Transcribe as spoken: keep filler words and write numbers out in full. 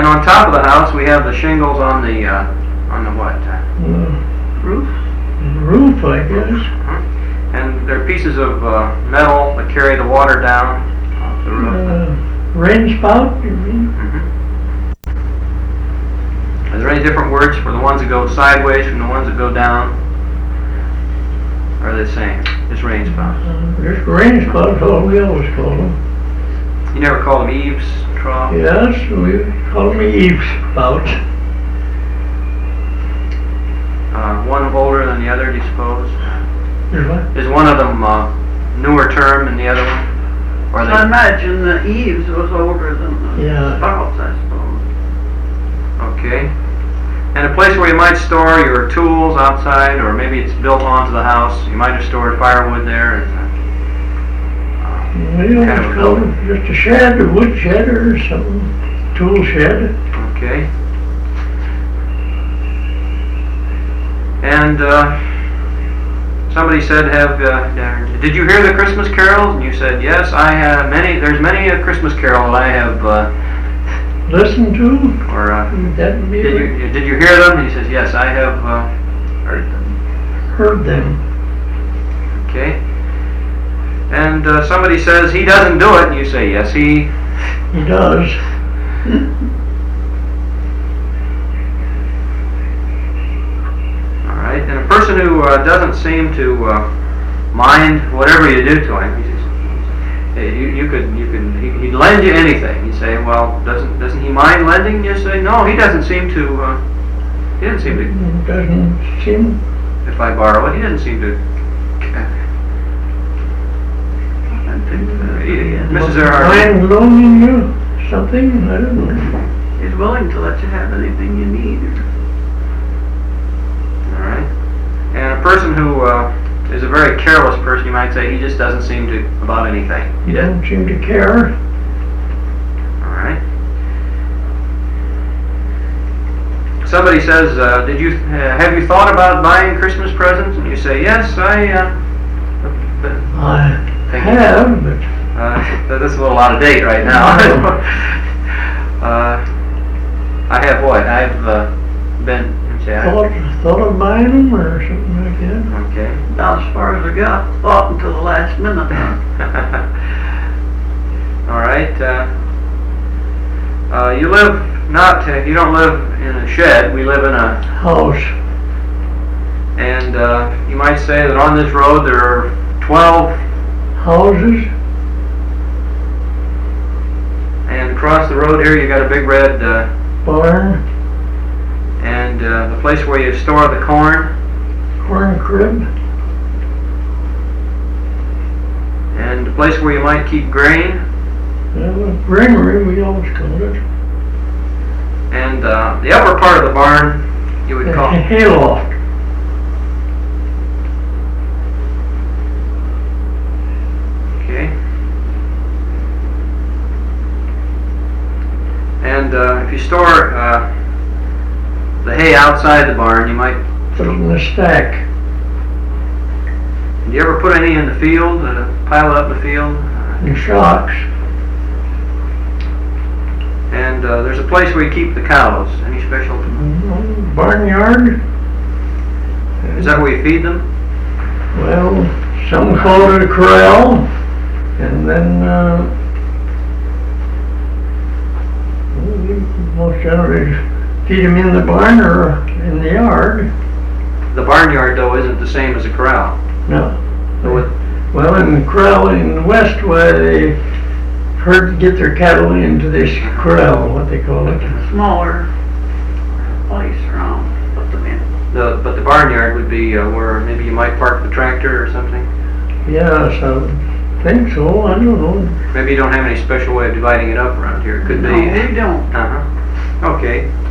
And on top of the house, we have the shingles on the uh, on the what? Uh, Roof. Roof, I guess. And they're pieces of uh, metal that carry the water down off the roof. Uh, rain spout, you mean? Mm-hmm. Are there any different words for the ones that go sideways from the ones that go down? Or are they the same? Just rain spouts. Uh, just rain spouts, all we always call them. You never call them eaves, trough? Yes, we call them eaves spouts. Uh, one older than the other, do you suppose? Is what? Is one of them uh, newer term than the other one? Or are they... I imagine the eaves was older than the Yeah. spouts, I suppose. Okay. And a place where you might store your tools outside, or maybe it's built onto the house. You might have stored firewood there. And, uh, We kind always of a call building. it just a shed, a wood shed or something, tool shed. Okay. And uh, somebody said, "Have uh, did you hear the Christmas carols?" And you said, "Yes, I have many. There's many a Christmas carol that I have uh, Listen to? or uh, Would that be did you did you hear them?" And he says, "Yes, I have uh, heard them." heard them? Okay. And uh, somebody says he doesn't do it, and you say, "Yes, he." He does. All right. And a person who uh, doesn't seem to uh, mind whatever you do to him, he says, hey, you, you could you could he, he'd lend you anything. You say, "Well, doesn't doesn't he mind lending?" You say, "No, he doesn't seem to. Uh, he doesn't seem to. Doesn't seem. If I borrow it, he doesn't seem to." I think uh, Uh, Missus Earhart. Mind loaning you something? I don't know. he's willing to let you have anything you need. All right. And a person who uh, is a very careless person, you might say, he just doesn't seem to about anything. He You doesn't. don't seem to care. All right. Somebody says, uh, "Did you uh, have you thought about buying Christmas presents?" And you say, "Yes, I." Uh, I Thank you. have, but uh, this is a little out of date right now. uh, I have what? I've uh, been. Okay. thought, thought of buying them or something like that. Okay. About as far as I got, thought until the last minute. All right. Uh, uh, you live not. Uh, you don't live in a shed. We live in a House. And uh, you might say that on this road there are twelve, Houses. and across the road here you got a big red, uh, Barn. and uh, the place where you store the corn, Corn crib. and the place where you might keep grain, Well, a granary, we always called it. and uh, the upper part of the barn you would A call. hayloft. Okay. And uh, if you store uh, the hay outside the barn, you might. Put it in a stack. Do you ever put any in the field? Uh, pile it up in the field? In shocks. And uh, there's a place where you keep the cows. Any special? Barnyard. Is that where you feed them? Well, some call it a corral, and then uh, we most generally feed them in the barn or in the yard. The barnyard, though, isn't the same as a corral. No. So it, Well, in the corral in the west, where they herd get their cattle into this corral, what they call it. Smaller place around, put them in. the but the barnyard would be uh, where maybe you might park the tractor or something. Yes, I think so. I don't know. Maybe you don't have any special way of dividing it up around here. It could No, be. we don't. Uh huh. Okay.